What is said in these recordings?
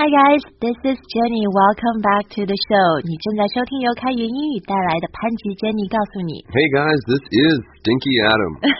Hi guys, this is Jenny. Welcome back to the show. 你正在收听由开言英语带来的潘吉 Jenny 告诉你。 Hey guys, this is Stinky Adam.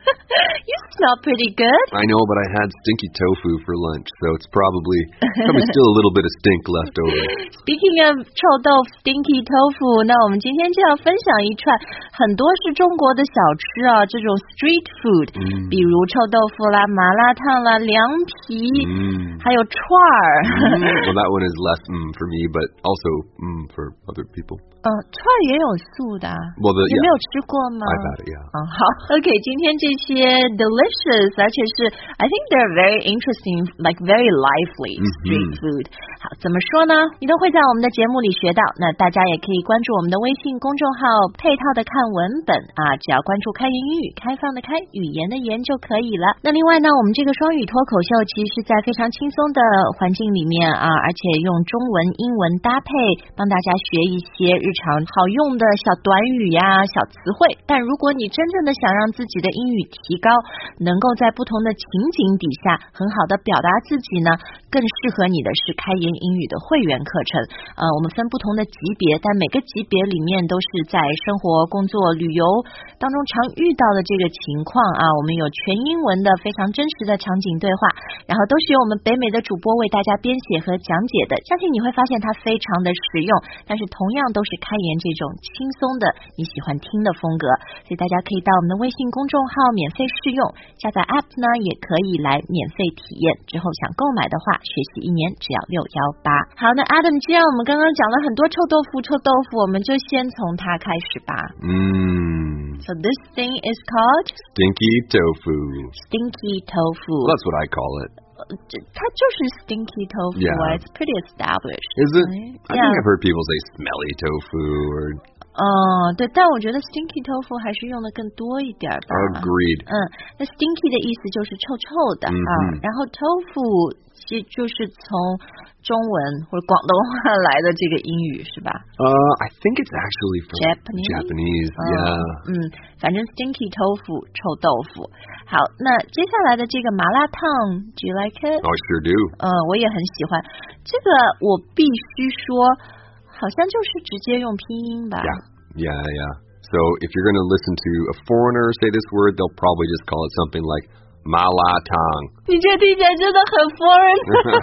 You smell pretty good. I know, but I had stinky tofu for lunch, so it's probably still a little bit of stink left over. Speaking of 臭豆腐 stinky tofu, 那我们今天就要分享一串很多是中国的小吃啊，这种 street food，比如臭豆腐啦、麻辣烫啦、凉皮，还有串儿。 Well, that one is less for me, but also for other people. 串也有素的啊。 Well, 你没有吃过吗？ I've had it, yeah. 好 ，OK， 今天这些 delicious， 而且是 I think they're very interesting, like very lively street food。好，怎么说呢？你都会在我们的节目里学到。那大家也可以关注我们的微信公众号，配套的看文本啊，只要关注开言英语，开放的开，语言的言就可以了。那另外呢，我们这个双语脱口秀其实是在非常轻松的环境里面啊，而且用中文、英文搭配，帮大家学一些日常好用的小短语呀、小词汇。但如果你真正的想让自己的英语提高，能够在不同的情景底下很好的表达自己呢，更适合你的是开言英语的会员课程。我们分不同的级别，但每个级别里面都是在生活、工作、旅游当中常遇到的这个情况啊，我们有全英文的非常真实的场景对话，然后都是由我们北美的主播为大家编写和讲解的，相信你会发现它非常的实用，但是同样都是开言这种轻松的你喜欢听的风格，所以大家可以到我们的微信公众号免费试用，下载 App 呢也可以来免费体验，之后想购买的话学习1年只要618。好，那 Adam 既然我们刚刚讲了很多臭豆腐，我们就先从它开始吧。So this thing is called Stinky tofu. Stinky tofu. Well, that's what I call it. 它就是 stinky tofu. Yeah. It's pretty established. Is it? I think Yeah. I've heard people say smelly tofu or... 对，但我觉得 stinky tofu 还是用的更多一点吧。 Agreed. 那 stinky 的意思就是臭臭的啊，然后 tofu 其实就是从中文或者广东话来的这个英语是吧 I think it's actually from Japanese. Yeah. 反正 stinky tofu 臭豆腐。好，那接下来的这个麻辣烫 Do you like it? I sure do. 我也很喜欢。这个我必须说好像就是直接用拼音吧。 Yeah. So if you're going to listen to a foreigner say this word, they'll probably just call it something like 麻辣烫。 你这听起来真的很 foreign.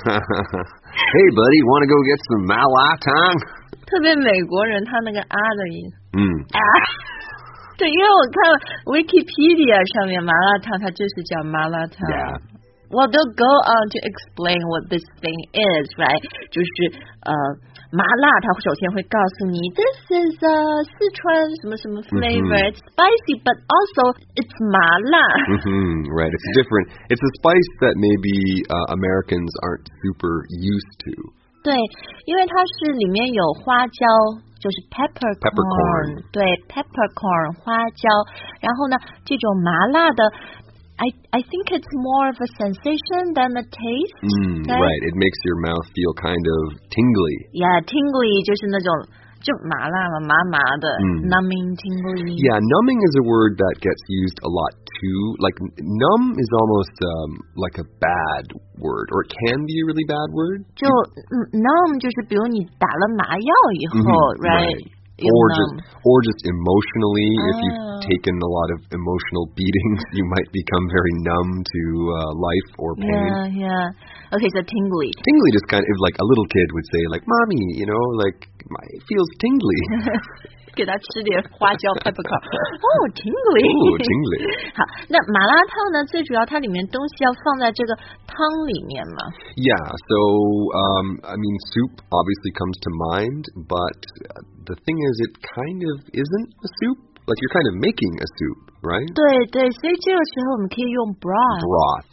Hey buddy, want to go get some 麻辣烫？ 特别美国人他那个啊的音。对，因为我看 Wikipedia 上面麻辣烫它就是叫麻辣烫。Well, they'll go on to explain what this thing is, right? 就是麻辣，它首先会告诉你 This is 四川什么什么 flavor. It's spicy, but also it's 麻辣。 Right, it's different. It's a spice that maybe Americans aren't super used to. 对，因为它是里面有花椒，就是 peppercorn。对 ，peppercorn 花椒。然后呢，这种麻辣的。I think it's more of a sensation than a taste. Right, it makes your mouth feel kind of tingly. Yeah, tingly 就是那种就麻辣嘛，麻麻的 numbing, tingly. Yeah, numbing is a word that gets used a lot too. Like numb is almost like a bad word, or it can be a really bad word. 就numb 就是比如你打了麻药以后 right? Or just emotionally, if you've taken a lot of emotional beatings, you might become very numb to life or pain. Yeah. Okay, so tingly. Tingly just kind of like a little kid would say, like, Mommy, you know, like, it feels tingly. 给他吃点花椒 peppercorn. Oh, tingly. Oh, tingly. 好，那麻辣烫呢？最主要它里面东西要放在这个汤里面嘛。 Yeah, so I mean, soup obviously comes to mind, but the thing is, it kind of isn't a soup. Like you're kind of making a soup, right? 对，所以这个时候我们可以用 broth.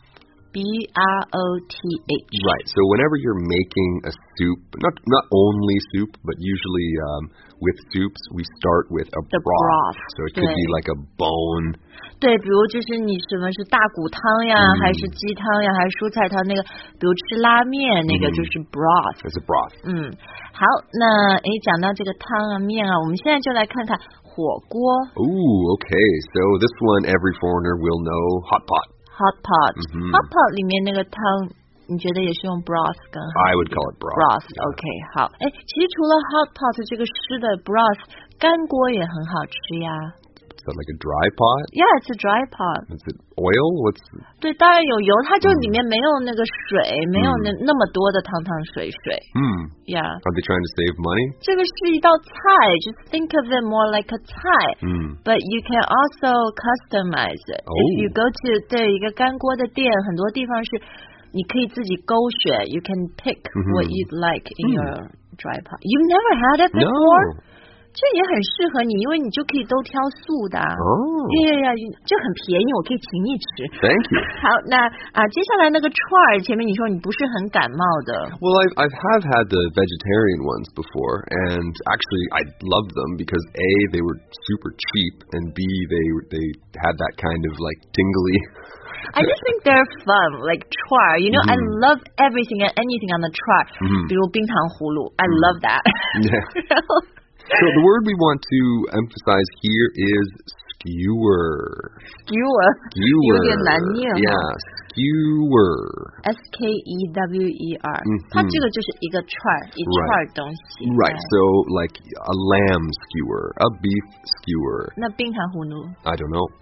B-R-O-T-H. Right. So whenever you're making a soup, not only soup, but usually with soups, we start with a broth. So it could be like a bone. 对，比如就是你什么是大骨汤呀，还是鸡汤呀，还是蔬菜汤那个，比如吃拉面那个就是 broth. It's a broth. 好，那讲到这个汤啊面啊，我们现在就来看看火锅。 Ooh, okay. So this one every foreigner will know, hot pot. Hot pot. Hot pot 里面那个汤你觉得也是用 broth 更好 I would call it broth. OK 好其实除了 hot pot 这个湿的 broth 干锅也很好吃呀 Is that like a dry pot? Yeah, it's a dry pot. Is it oil? What's 对，当然有油，它就里面没有那个水，没有那么多的汤水。Yeah. Are they trying to save money? 这个是一道菜 ，just think of it more like a 菜。But you can also customize it. If you go to 对一个干锅的店，很多地方是你可以自己勾选 ，you can pick what you'd like in your dry pot. You've never had it before? No. 这也很适合你，因为你就可以都挑素的。Yeah, 就很便宜，我可以请你吃。 Thank you. 好，那接下来那个串儿，前面你说你不是很感冒的。 Well, I have had the vegetarian ones before, and actually I loved them because A, they were super cheap, and B, they had that kind of like tingly. I just think they're fun, like 串儿。You know, I love everything and anything on the 串儿。比如冰糖葫芦 I love that. Yeah. So the word we want to emphasize here is skewer. Skewer. 有点难念 Yeah, skewer. S-K-E-W-E-R. 它这个就是一个串儿，一串东西。 Right, so like a lamb skewer, a beef skewer. 那冰糖葫芦 I don't know.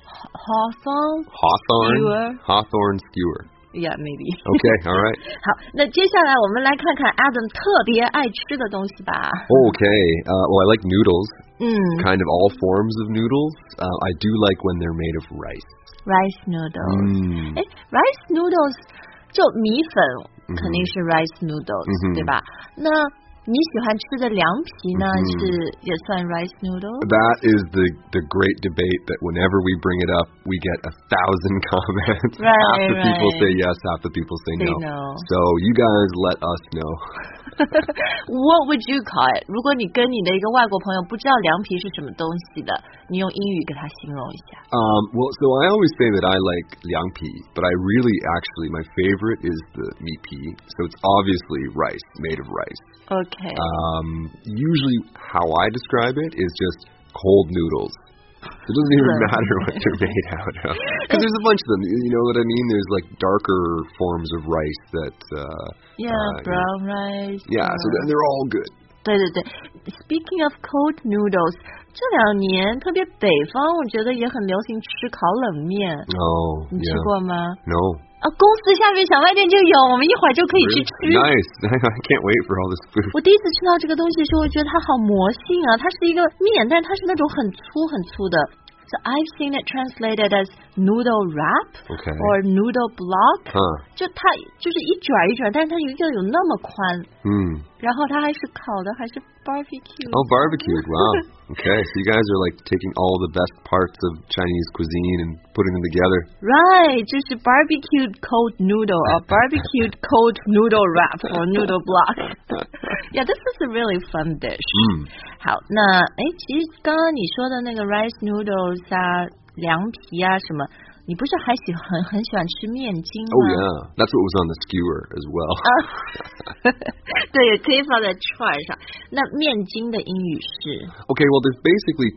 Hawthorne Hawthorne skewer.Yeah, maybe. Okay, all right. 好，那接下来我们来看看 Adam 特别爱吃的东西吧。 Okay, well, I like noodles. Kind of all forms of noodles. I do like when they're made of rice. Rice noodles. Rice noodles 就米粉肯定是 rice noodles，对吧？那你喜欢吃的凉皮呢是也算 rice noodle? That is the great debate that whenever we bring it up, we get 1,000 comments. Half the people say yes, half the people say no. So you guys let us know. What would you call it? 如果你跟你的一个外国朋友不知道凉皮是什么东西的，你用英语给他形容一下。 Well, so I always say that I like 凉皮, but I really actually, my favorite is the 米皮. So it's obviously rice, made of rice. Okay. Usually how I describe it is just cold noodles. It doesn't even matter what they're made out of. Because there's a bunch of them. You know what I mean? There's like darker forms of rice that... brown rice. Yeah, so they're all good. 对对对 Speaking of cold noodles, 这2年特别北方我觉得也很流行吃烤冷面。 Oh, 你吃过吗 No. 公司下面小卖店就有，我们一会儿就可以去吃。 Nice. I can't wait for all this food. 我第一次吃到这个东西的时候，我觉得它好魔性啊！它是一个面，但是它是那种很粗很粗的。So I've seen it translated as noodle wrap or noodle block. 就它就是一卷一卷，但是它有那么宽。然后它还是烤的，还是 barbecue. Oh, barbecued. Wow. Okay, so you guys are like taking all the best parts of Chinese cuisine and putting them together. Right, 这是 barbecued cold noodle or barbecued cold noodle wrap or noodle block. Yeah, this is a really fun dish. 好，那其实刚刚你说的那个 rice noodles 啊，凉皮啊什么，你不是还很喜欢吃面筋吗 Oh yeah, that's what was on the skewer as well. 对，也可以放在串上。那面筋的英语是 Okay, well there's basically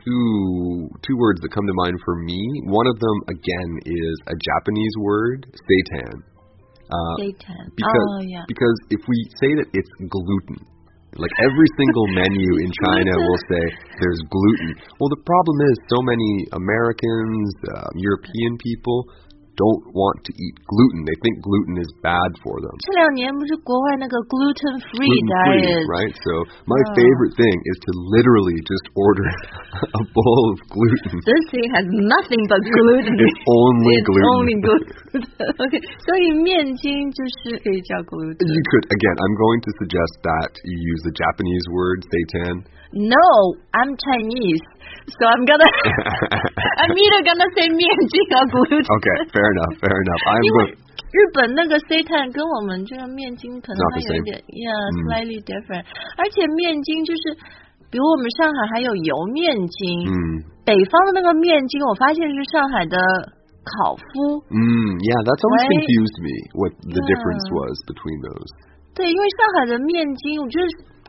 two words that come to mind for me. One of them again is a Japanese word, seitan. Seitan. Because if we say that it's gluten, like every single menu in China will say there's gluten. Well, the problem is so many Americans, European people don't want to eat gluten. They think gluten is bad for them. 这2年不是国外那个 gluten-free diet, right? So my favorite thing is to literally just order a bowl of gluten. This thing has nothing but gluten. It's only gluten. Only gluten. Okay, 所以面筋就是可以叫 gluten. You could. Again, I'm going to suggest that you use the Japanese word seitan. No, I'm Chinese. So I'm either gonna say 面筋 or gluten. Okay, fair enough. I'm 因为日本那个 seitan 跟我们这个面筋可能它有一点 slightly different. 而且面筋就是比如我们上海还有油面筋。北方的那个面筋我发现是上海的烤麸。 Yeah, that's always confused me what the difference was between those. 对，因为上海的面筋我觉得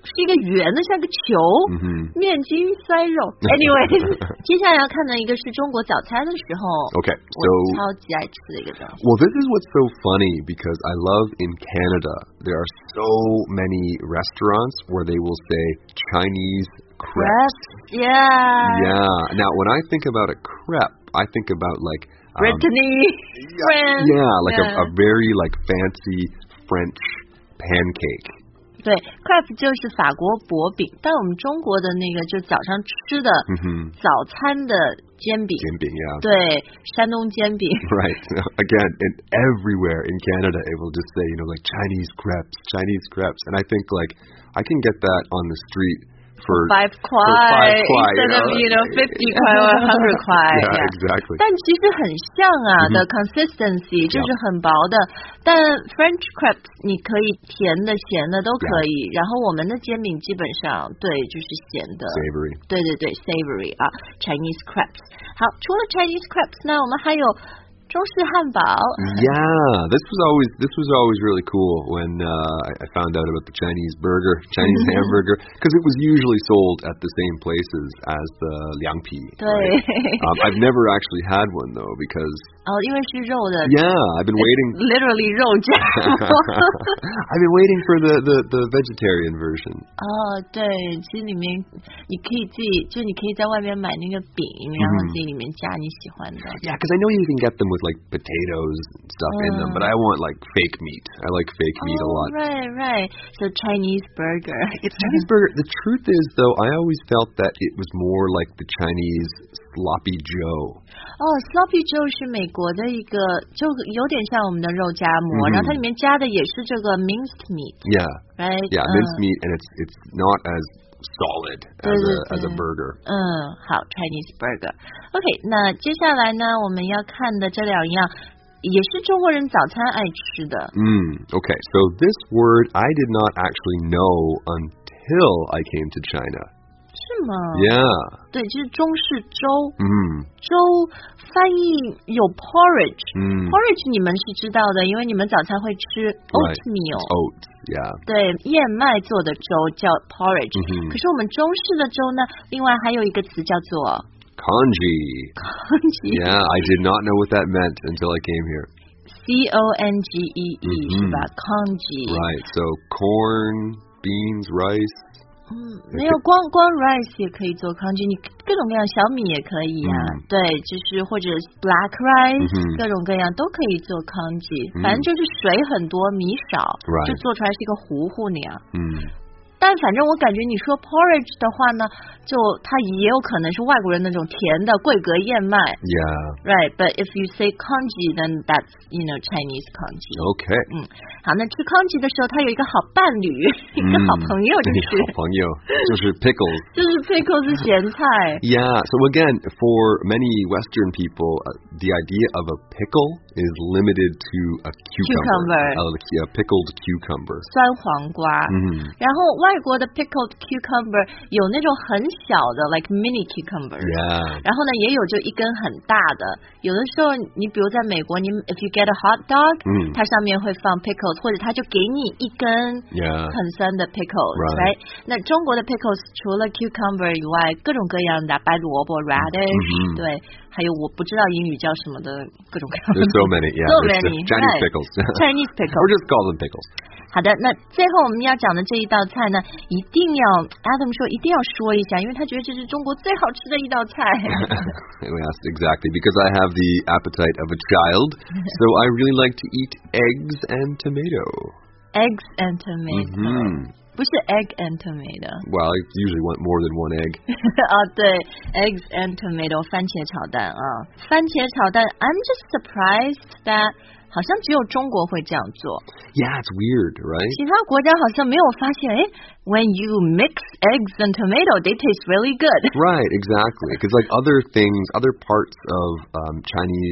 是一个圆的，像个球，面筋塞肉。Anyway， 接下来要看的一个是中国早餐的时候 Okay, 我超级爱吃的一个东西。 Well, this is what's so funny because I love in Canada, there are so many restaurants where they will say Chinese crepes. Yeah. Yeah. Now, when I think about a crepe, I think about like Brittany, France. Yeah, like a very like fancy French pancake. 对 crepe 就是法国薄饼，但我们中国的那个就早上吃的早餐的煎饼。 煎饼 yeah. 对，山东煎饼。 Right. Again, everywhere in Canada, it will just say, like Chinese crepes. And I think like I can get that on the street for 5 块 instead of 50 块or 100 块 yeah, exactly. 但其实很像啊的 consistency 就是很薄的，但 French crepes 你可以甜的咸的都可以，然后我们的煎饼基本上对就是咸的 Savory. 对 savory 啊 Chinese crepes。 好，除了 Chinese crepes 呢，我们还有中式汉堡。 Yeah, this was always really cool when I found out about the Chinese hamburger, because it was usually sold at the same places as the liangpi. 对 right? I've never actually had one though because 因为是肉的 Yeah, I've been waiting literally 肉夹 I've been waiting for the vegetarian version. 对，其实里面你可以自己，就你可以在外面买那个饼，然后自己里面加你喜欢的。 Yeah, because I know you can get them with like potatoes and stuff in them, but I want like fake meat. I like fake meat a lot. Right. So Chinese burger. It's Chinese burger. The truth is, though, I always felt that it was more like the Chinese sloppy Joe. Sloppy Joe 是美国的一个，就有点像我们的肉夹馍，然后它里面加的也是这个 minced meat. Yeah. Right. Yeah, minced meat, and it's not as solid as a burger. 好 Chinese burger. OK, 那接下来呢，我们要看的这两样也是中国人早餐爱吃的。 Okay, so this word I did not actually know until I came to China. 是吗 Yeah. 对，就是中式粥。粥翻译有 porridge。porridge 你们是知道的，因为你们早餐会吃 oatmeal。 Oats, yeah. 对，燕麦做的粥叫 porridge。可是我们中式的粥呢，另外还有一个词叫做 congee. Yeah, I did not know what that meant until I came here. congee 是吧 congee Right, so corn, beans, rice. 没有光 rice 也可以做 congee， 你各种各样小米也可以啊。对，就是或者 black rice，各种各样都可以做 congee，反正就是水很多米少，就做出来是一个糊糊那样。但反正我感觉你说 porridge 的话呢，就它也有可能是外国人那种甜的桂格燕麦。 Yeah. Right, but if you say congee, then that's Chinese congee. Okay. 好，那吃 congee 的时候，它有一个好伴侣，一个好朋友就是。 好朋友，就是 pickles. 就是 pickles 是咸菜。 Yeah. So again, for many Western people, the idea of a pickle is limited to a cucumber. A pickled cucumber. 酸黄瓜。然后外国的 pickled cucumber 有那种很小的 like mini cucumber。 Yeah. 然后呢，也有就一根很大的。有的时候你比如在美国，你 if you get a hot dog，它上面会放 pickles， 或者它就给你一根很酸的 pickles，right？ 那中国的 pickles 除了 cucumber 以外，各种各样的白萝卜 radish，对，还有我不知道英语叫什么的各种各样的。 There's so many, yeah. So many. Chinese pickles. Chinese pickles. Or just call them pickles. 好的，那最后我们要讲的这一道菜呢，一定要 Adam 说一定要说一下，因为他觉得这是中国最好吃的一道菜。 Yes, exactly, because I have the appetite of a child, so I really like to eat eggs and tomato. Eggs and tomato. 不是 egg and tomato. Well, I usually want more than one egg. 对 eggs and tomato 番茄炒蛋啊，番茄炒蛋 I'm just surprised that 好像只有中国会这样做。 Yeah, it's weird, right? 其他国家好像没有发现，when you mix eggs and tomato, they taste really good. Right, exactly. Because like other things, other parts of Chinese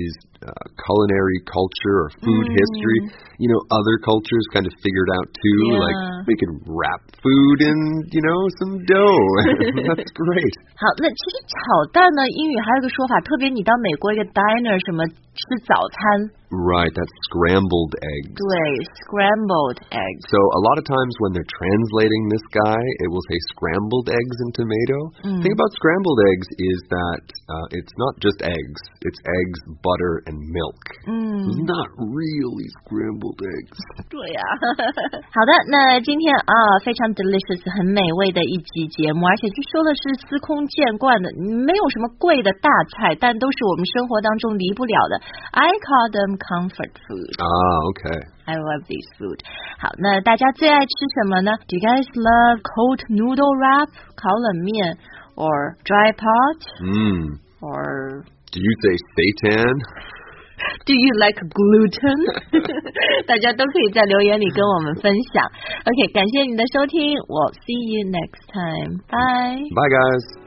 culinary culture or food history. You know, other cultures kind of figured out too, like we could wrap food in, you know, some dough. That's great. 好，那其实炒蛋呢，英语还有个说法，特别你到美国一个 diner 什么吃早餐。 Right, that's scrambled eggs. 对 ，scrambled eggs. So a lot of times when they're translating this guy, it will say scrambled eggs and tomato. The thing about scrambled eggs is that it's not just eggs. It's eggs, butter, and milk. It's not really scrambled eggs. 对呀、好的，那今天非常 delicious 很美味的一集节目，而且据说的是司空见惯的，没有什么贵的大菜，但都是我们生活当中离不了的。I call them comfort food. Okay. I love these food. 好，那大家最爱吃什么呢？ Do you guys love cold noodle wrap 烤冷面 or dry pot? Or do you say seitan? Do you like gluten? 大家都可以在留言里跟我们分享。OK， 感谢你的收听，我 see you next time. Bye. Bye, guys.